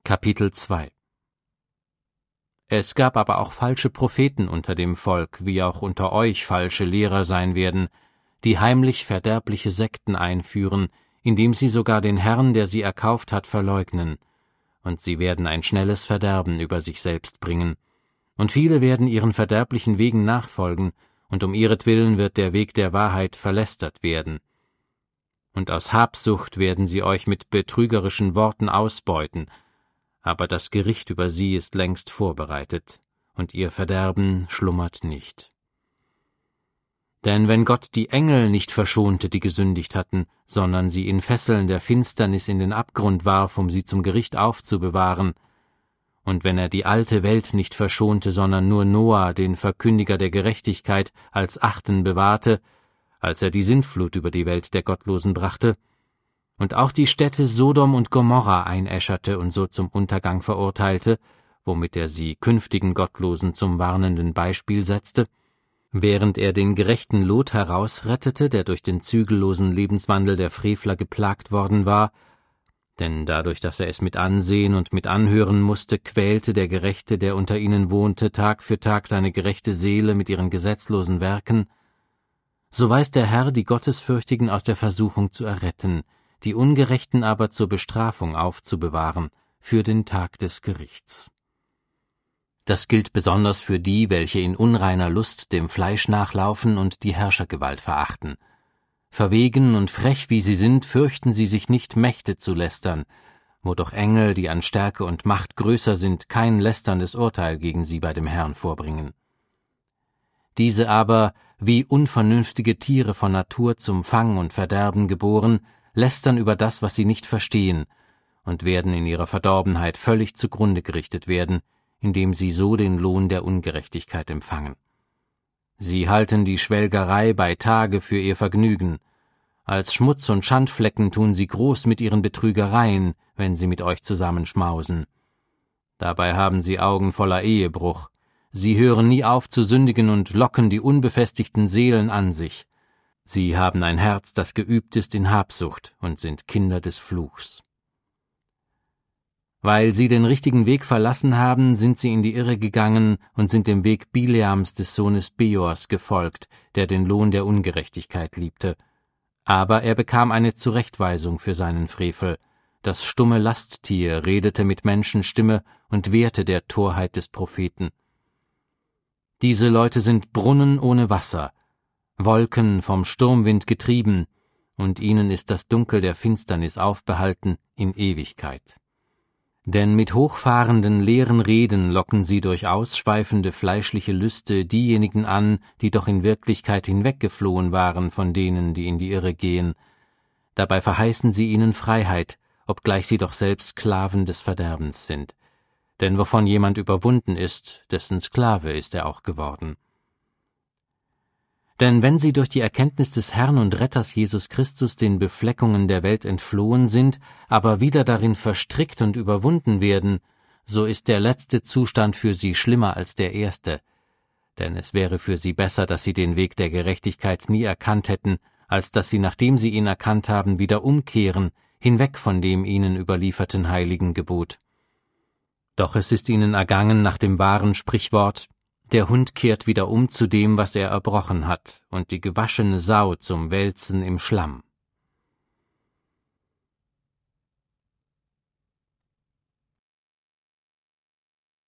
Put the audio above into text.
Kapitel 2 Es gab aber auch falsche Propheten unter dem Volk, wie auch unter euch falsche Lehrer sein werden, die heimlich verderbliche Sekten einführen, indem sie sogar den Herrn, der sie erkauft hat, verleugnen. Und sie werden ein schnelles Verderben über sich selbst bringen. Und viele werden ihren verderblichen Wegen nachfolgen, und um ihretwillen wird der Weg der Wahrheit verlästert werden. Und aus Habsucht werden sie euch mit betrügerischen Worten ausbeuten, aber das Gericht über sie ist längst vorbereitet, und ihr Verderben schlummert nicht. Denn wenn Gott die Engel nicht verschonte, die gesündigt hatten, sondern sie in Fesseln der Finsternis in den Abgrund warf, um sie zum Gericht aufzubewahren, und wenn er die alte Welt nicht verschonte, sondern nur Noah, den Verkündiger der Gerechtigkeit, als Achten bewahrte, als er die Sintflut über die Welt der Gottlosen brachte, und auch die Städte Sodom und Gomorra einäscherte und so zum Untergang verurteilte, womit er sie künftigen Gottlosen zum warnenden Beispiel setzte, während er den gerechten Lot herausrettete, der durch den zügellosen Lebenswandel der Frevler geplagt worden war, denn dadurch, dass er es mit ansehen und mit anhören musste, quälte der Gerechte, der unter ihnen wohnte, Tag für Tag seine gerechte Seele mit ihren gesetzlosen Werken, so weiß der Herr, die Gottesfürchtigen aus der Versuchung zu erretten, die Ungerechten aber zur Bestrafung aufzubewahren, für den Tag des Gerichts. Das gilt besonders für die, welche in unreiner Lust dem Fleisch nachlaufen und die Herrschergewalt verachten. Verwegen und frech wie sie sind, fürchten sie sich nicht, Mächte zu lästern, wo doch Engel, die an Stärke und Macht größer sind, kein lästerndes Urteil gegen sie bei dem Herrn vorbringen. Diese aber, wie unvernünftige Tiere von Natur zum Fang und Verderben geboren, lästern über das, was sie nicht verstehen, und werden in ihrer Verdorbenheit völlig zugrunde gerichtet werden, indem sie so den Lohn der Ungerechtigkeit empfangen. Sie halten die Schwelgerei bei Tage für ihr Vergnügen. Als Schmutz und Schandflecken tun sie groß mit ihren Betrügereien, wenn sie mit euch zusammenschmausen. Dabei haben sie Augen voller Ehebruch. Sie hören nie auf zu sündigen und locken die unbefestigten Seelen an sich. Sie haben ein Herz, das geübt ist in Habsucht, und sind Kinder des Fluchs. Weil sie den richtigen Weg verlassen haben, sind sie in die Irre gegangen und sind dem Weg Bileams des Sohnes Beors gefolgt, der den Lohn der Ungerechtigkeit liebte. Aber er bekam eine Zurechtweisung für seinen Frevel. Das stumme Lasttier redete mit Menschenstimme und wehrte der Torheit des Propheten. Diese Leute sind Brunnen ohne Wasser, Wolken vom Sturmwind getrieben, und ihnen ist das Dunkel der Finsternis aufbehalten in Ewigkeit. Denn mit hochfahrenden leeren Reden locken sie durch ausschweifende fleischliche Lüste diejenigen an, die doch in Wirklichkeit hinweggeflohen waren von denen, die in die Irre gehen. Dabei verheißen sie ihnen Freiheit, obgleich sie doch selbst Sklaven des Verderbens sind. Denn wovon jemand überwunden ist, dessen Sklave ist er auch geworden. Denn wenn sie durch die Erkenntnis des Herrn und Retters Jesus Christus den Befleckungen der Welt entflohen sind, aber wieder darin verstrickt und überwunden werden, so ist der letzte Zustand für sie schlimmer als der erste. Denn es wäre für sie besser, dass sie den Weg der Gerechtigkeit nie erkannt hätten, als dass sie, nachdem sie ihn erkannt haben, wieder umkehren, hinweg von dem ihnen überlieferten heiligen Gebot. Doch es ist ihnen ergangen nach dem wahren Sprichwort: Der Hund kehrt wieder um zu dem, was er erbrochen hat, und die gewaschene Sau zum Wälzen im Schlamm.